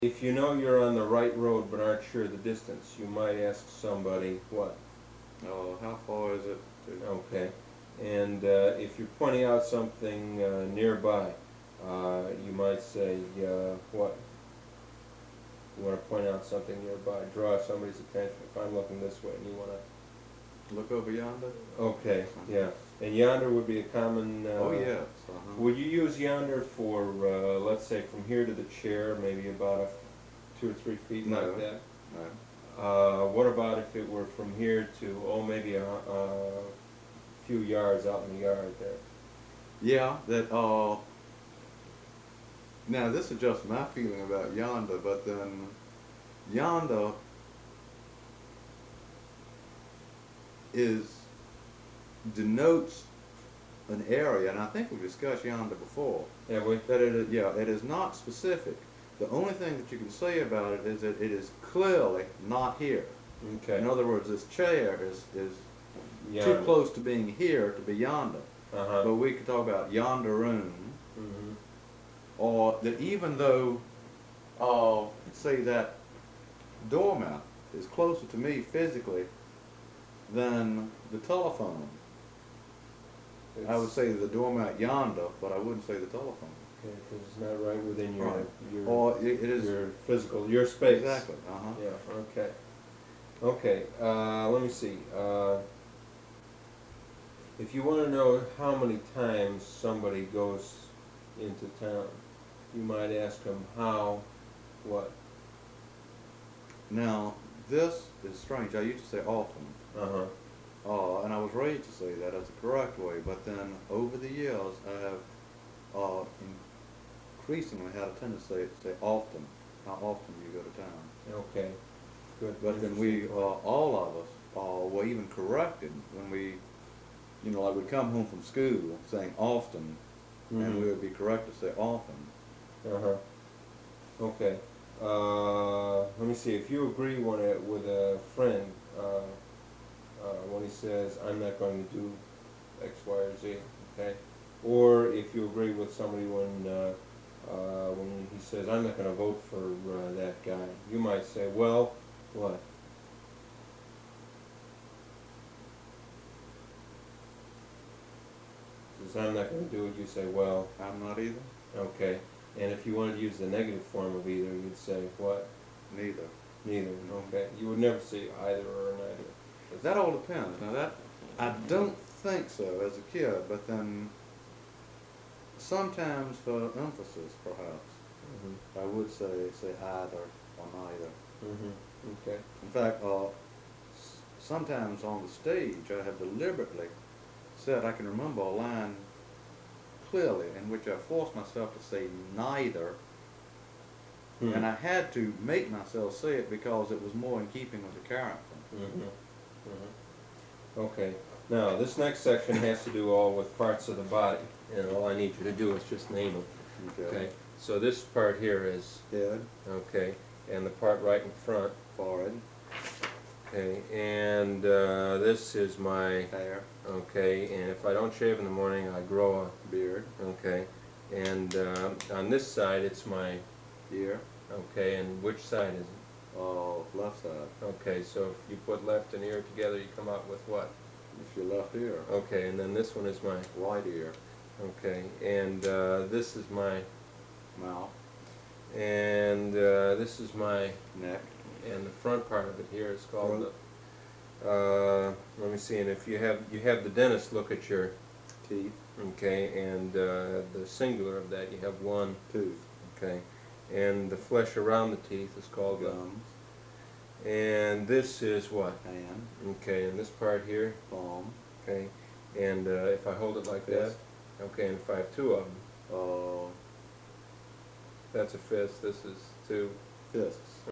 If you know you're on the right road but aren't sure the distance, you might ask somebody what? How far is it to? Okay. And if you're pointing out something nearby, you might say what? You want to point out something nearby, draw somebody's attention. If I'm looking this way and you want to... Look over yonder? Okay, yeah. And yonder would be a common... Oh, yes. Would you use yonder for, let's say, from here to the chair, maybe about 2 or 3 feet No. like that? No. What about if it were from here to, maybe a few yards out in the yard there? Yeah, now this is just my feeling about yonder, but then yonder denotes an area, and I think we've discussed yonder before. Yeah, we... That it is not specific. The only thing that you can say about it is that it is clearly not here. Okay. In other words, this chair is Yonder. too close to being here to be yonder. Uh-huh. But we could talk about yonder room, Mm-hmm. or that even though, say that doormat is closer to me physically than the telephone. I would say the doormat yonder, but I wouldn't say the telephone. Okay, because it's not right within your, Right. your, Or it is your physical, your space. exactly. Uh-huh. Yeah, okay. Okay, let me see. If you want to know how many times somebody goes into town, you might ask them how, what? Now this is strange. I used to say often. Uh-huh. And I was raised to say that as the correct way, but then over the years I have increasingly had a tendency to say often. How often do you go to town? Okay, good. But then we, all of us, were even corrected when we, like we come home from school saying often, and we would be correct to say often. Uh-huh. Okay. Let me see. If you agree with a friend when he says, I'm not going to do X, Y, or Z, okay? Or if you agree with somebody when he says, I'm not going to vote for that guy, you might say, well, what? Says, I'm not going to do it, you say, well, I'm not either. okay. And if you wanted to use the negative form of either, you'd say, what? Neither. Neither, okay. You would never say either or neither. That all depends. Now that, I don't think so as a kid, but then sometimes for emphasis perhaps, I would say either or neither. Okay. In fact, sometimes on the stage I have deliberately said, I can remember a line clearly in which I forced myself to say neither, and I had to make myself say it because it was more in keeping with the character. Okay. Now, this next section has to do all with parts of the body, and all I need you to do is just name them. Okay. So this part here is Head. okay, and the part right in front. Forehead. Okay, and this is my Hair. okay, and if I don't shave in the morning, I grow a Beard. okay, and on this side it's my Ear. okay, and which side is it? Left side. Okay, so if you put left and ear together, you come out with what? It's your left ear. Okay, and then this one is my Right ear. okay, and this is my Mouth. and this is my Neck. and the front part of it here is called let me see, and if you have the dentist look at your Teeth. okay, and the singular of that you have one Tooth. okay, and the flesh around the teeth is called Gums. and this is what? Hand. Okay, and this part here Palm. okay, and if I hold it like Fist. that okay, and if I have two of them Uh, that's a fist, this is two Fists.